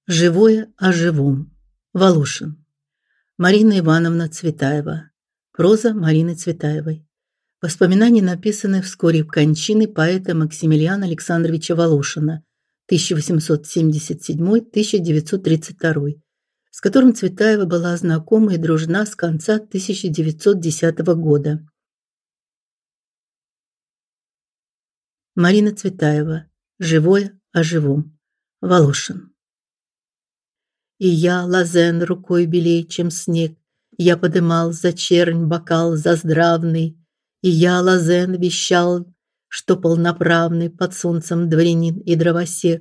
Живое о живом. Волошин. Марина Ивановна Цветаева. Проза Марины Цветаевой. Воспоминания написаны вскоре в кончины поэта Максимилиана Александровича Волошина 1877-1932, с которым Цветаева была знакома и дружна с конца 1910 года. Марина Цветаева. Живое о живом. Волошин. И я, лозен рукой белей, чем снег, я подымал за чернь бокал заздравный, и я, лозен, вещал, что полноправный под солнцем дворянин и дровосек.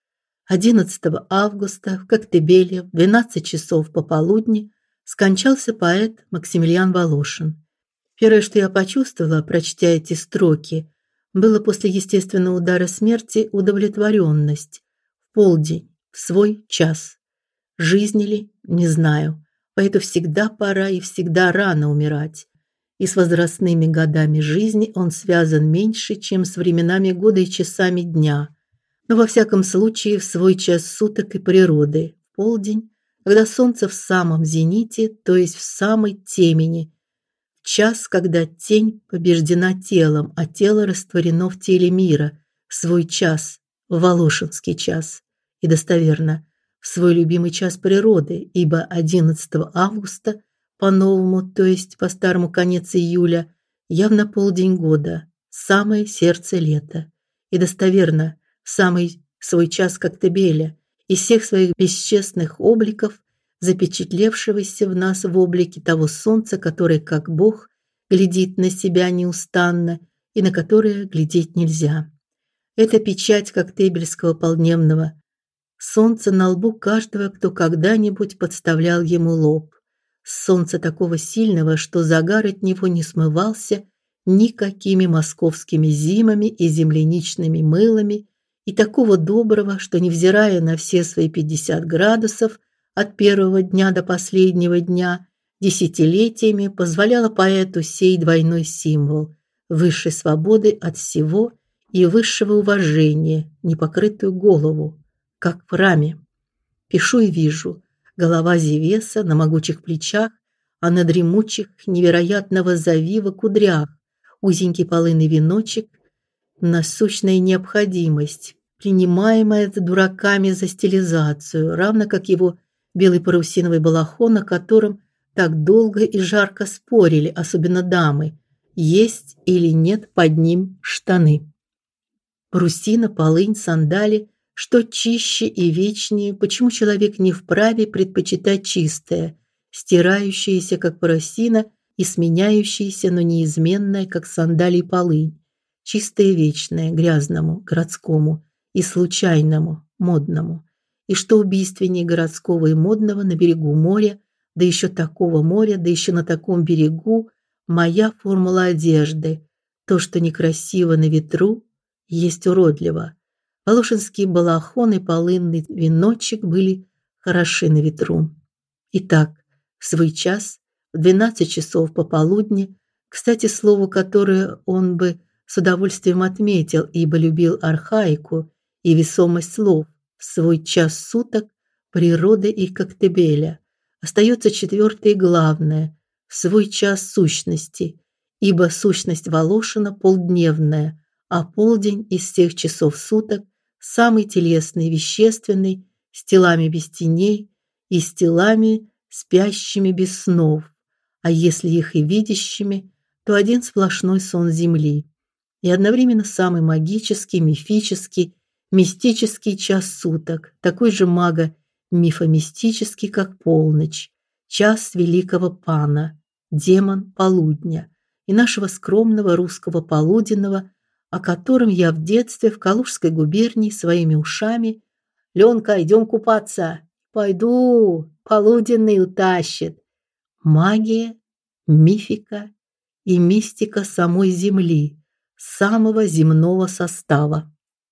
11 августа в Коктебеле в 12 часов пополудни скончался поэт Максимилиан Волошин. Первое, что я почувствовала, прочтя эти строки, было после естественного удара смерти удовлетворенность. В полдень, в свой час. Жизни ли, не знаю. Поэту всегда пора и всегда рано умирать. И с возрастными годами жизни он связан меньше, чем с временами года и часами дня. Но во всяком случае в свой час суток и природы, в полдень, когда солнце в самом зените, то есть в самой темени, в час, когда тень побеждена телом, а тело растворено в теле мира, в свой час, в волошинский час. И достоверно, в свой любимый час природы, ибо 11 августа по-новому, то есть по старому конец июля, явно полдень года, самое сердце лета. И достоверно, самый свой час Коктебеля, из всех своих бесчестных обликов, запечатлевшегося в нас в облике того солнца, которое, как Бог, глядит на себя неустанно и на которое глядеть нельзя. Это печать коктебельского полдневного солнце на лбу каждого, кто когда-нибудь подставлял ему лоб. Солнце такого сильного, что загар от него не смывался никакими московскими зимами и земляничными мылами, и такого доброго, что, невзирая на все свои 50 градусов от первого дня до последнего дня, десятилетиями позволяло поэту сей двойной символ высшей свободы от всего и высшего уважения, непокрытую голову, как в раме. Пишу и вижу: голова Зевеса на могучих плечах, а на дремучих невероятного завива кудрях узенький полынный веночек, насущная необходимость, принимаемая дураками за стилизацию, равно как его белый парусиновый балахон, на котором так долго и жарко спорили, особенно дамы, есть или нет под ним штаны. Парусина, полынь, сандали, что чище и вечнее, почему человек не вправе предпочитать чистое, стирающееся, как парусина, и сменяющееся, но неизменное, как сандали и полынь, чистое и вечное грязному, городскому и случайному, модному, и что убийственнее городского и модного на берегу моря, да еще такого моря, да еще на таком берегу, моя формула одежды, то, что некрасиво на ветру, есть уродливо. Волошинский балахон и полынный веночек были хороши на ветру. Итак, в свой час, в 12 часов пополудни, кстати, слово, которое он бы с удовольствием отметил, ибо любил архаику и весомость слов, в свой час суток природы и Коктебеля, остается четвертое и главное, в свой час сущности, ибо сущность Волошина полдневная, а полдень из всех часов суток самый телесный, вещественный, с телами без теней и с телами спящими без снов, а если их и видящими, то один сплошной сон земли. И одновременно самый магический, мифический, мистический час суток, такой же мифомистический, как полночь, час великого пана, демон полудня и нашего скромного русского полуденного, о котором я в детстве в Калужской губернии своими ушами: «Ленка, идем купаться». «Пойду, полуденный утащит». Магия, мифика и мистика самой земли, самого земного состава.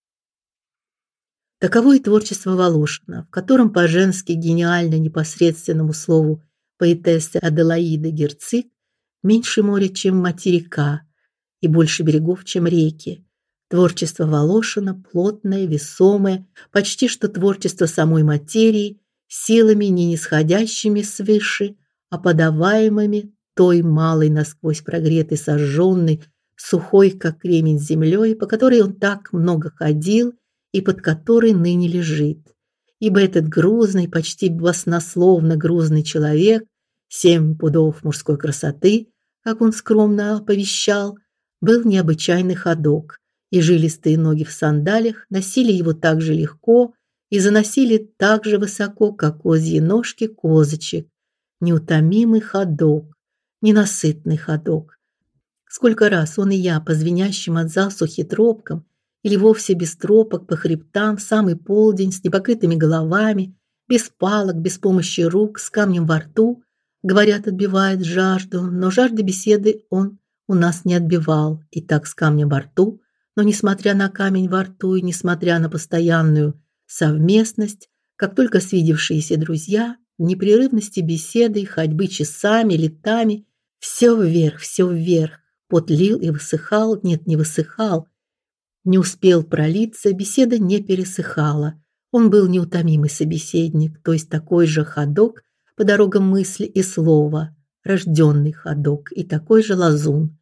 Таково и творчество Волошина, в котором по-женски гениально непосредственному слову поэтессы Аделаиды Герцик меньше моря, чем материка, и больше берегов, чем реки. Творчество Волошина плотное, весомое, почти что творчество самой материи, силами не нисходящими свыше, а подаваемыми той малой насквозь прогретой, сожженной, сухой, как кремень, землей, по которой он так много ходил и под которой ныне лежит. Ибо этот грузный, почти баснословно грузный человек, 7 пудов мужской красоты, как он скромно оповещал, был необычайный ходок, и жилистые ноги в сандалиях носили его так же легко и заносили так же высоко, как козьи ножки козочек. Неутомимый ходок, ненасытный ходок. Сколько раз он и я по звенящим от засухи тропкам или вовсе без тропок по хребтам в самый полдень с непокрытыми головами, без палок, без помощи рук, с камнем во рту, говорят, отбивает жажду, но жажды беседы он у нас не отбивал, и так с камнем во рту, но несмотря на камень во рту и несмотря на постоянную совместность, как только свидевшиеся друзья, в непрерывности беседы и ходьбы часами, летами, все вверх, пот лил и высыхал, нет, не высыхал, не успел пролиться, беседа не пересыхала. Он был неутомимый собеседник, то есть такой же ходок по дорогам мысли и слова, рожденный ходок и такой же лазун.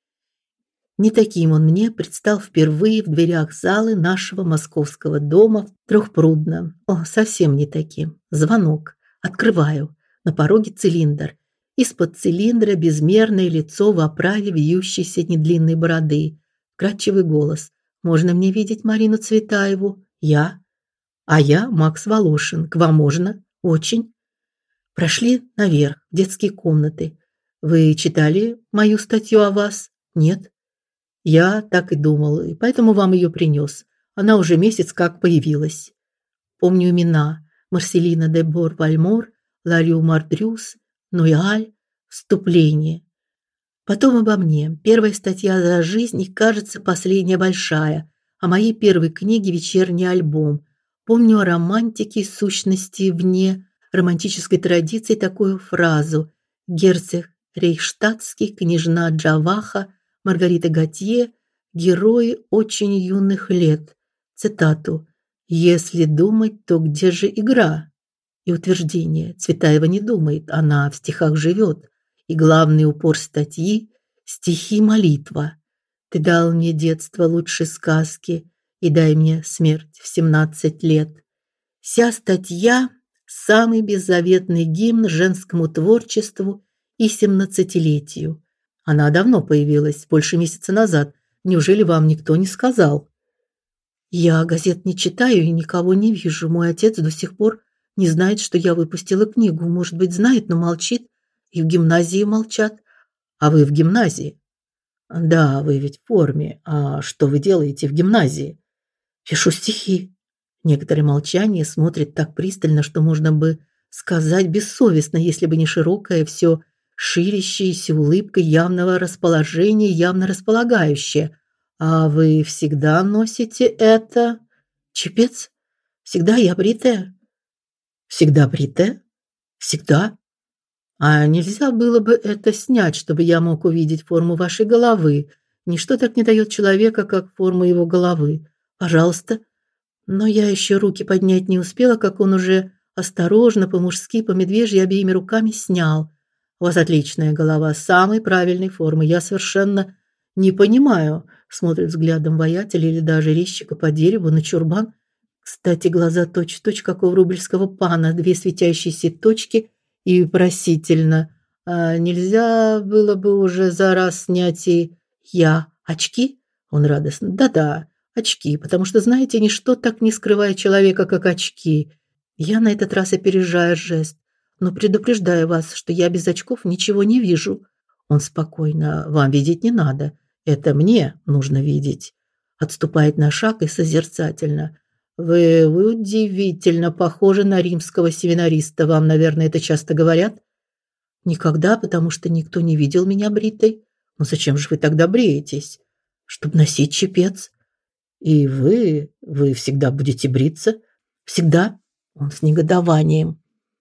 Не таким он мне предстал впервые в дверях залы нашего московского дома в Трехпрудном. О, совсем не таким. Звонок. Открываю. На пороге цилиндр. Из-под цилиндра безмерное лицо в оправе вьющейся недлинной бороды. Вкрадчивый голос. Можно мне видеть Марину Цветаеву? Я? А я Макс Волошин. К вам можно? Очень. Прошли наверх, в детские комнаты. Вы читали мою статью о вас? Нет. Я так и думал, и поэтому вам ее принес. Она уже месяц как появилась. Помню имена: Марселина де Бор-Вальмор, Ларю Мардрюс, Нуяль, вступление. Потом обо мне. Первая статья за жизнь и, кажется, последняя большая. О моей первой книге «Вечерний альбом». Помню о романтике, сущности вне романтической традиции такую фразу: герцог Рейхштадтский, княжна Джаваха, Маргарита Готье, герои очень юных лет. Цитату: «Если думать, то где же игра?» И утверждение: Цветаева не думает, она в стихах живет. И главный упор статьи – стихи-молитва. Ты дал мне детство лучше сказки, и дай мне смерть в 17 лет. Вся статья – самый беззаветный гимн женскому творчеству и 17-летию. Она давно появилась, больше месяца назад. Неужели вам никто не сказал? Я газет не читаю и никого не вижу. Мой отец до сих пор не знает, что я выпустила книгу. Может быть, знает, но молчит. И в гимназии молчат. А вы в гимназии? Да, вы ведь в форме. А что вы делаете в гимназии? Пишу стихи. Некоторое молчание, смотрит так пристально, что можно бы сказать бессовестно, если бы не широкая, все ширящаяся улыбка явного расположения, явно располагающая. А вы всегда носите это? Чепец? Всегда я бритая? Всегда бритая? Всегда? А нельзя было бы это снять, чтобы я мог увидеть форму вашей головы? Ничто так не дает человека, как форма его головы. Пожалуйста. Но я еще руки поднять не успела, как он уже осторожно, по-мужски, по-медвежьи обеими руками снял. У вас отличная голова, самой правильной формы. Я совершенно не понимаю, смотрит взглядом воятеля или даже резчика по дереву на чурбан. Кстати, глаза точь-в-точь, как у врубельского пана, 2 светящиеся точки, и просительно. А нельзя было бы уже за раз снять и я. Очки? Он радостно. Да-да, очки, потому что, знаете, ничто так не скрывает человека, как очки. Я на этот раз опережаю жест, но предупреждаю вас, что я без очков ничего не вижу. Он спокойно: вам видеть не надо, это мне нужно видеть. Отступает на шаг и созерцательно: вы удивительно похожи на римского семинариста. Вам, наверное, это часто говорят? Никогда, потому что никто не видел меня бритой. Но зачем же вы тогда бреетесь? Чтобы носить чепец. И вы всегда будете бриться? Всегда? Он с негодованием.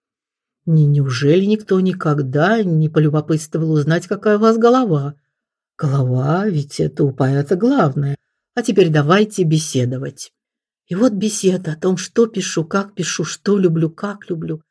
Неужели никто никогда не полюбопытствовал узнать, какая у вас голова? Голова, ведь это у поэта главное. А теперь давайте беседовать. И вот беседа о том, что пишу, что люблю, как люблю.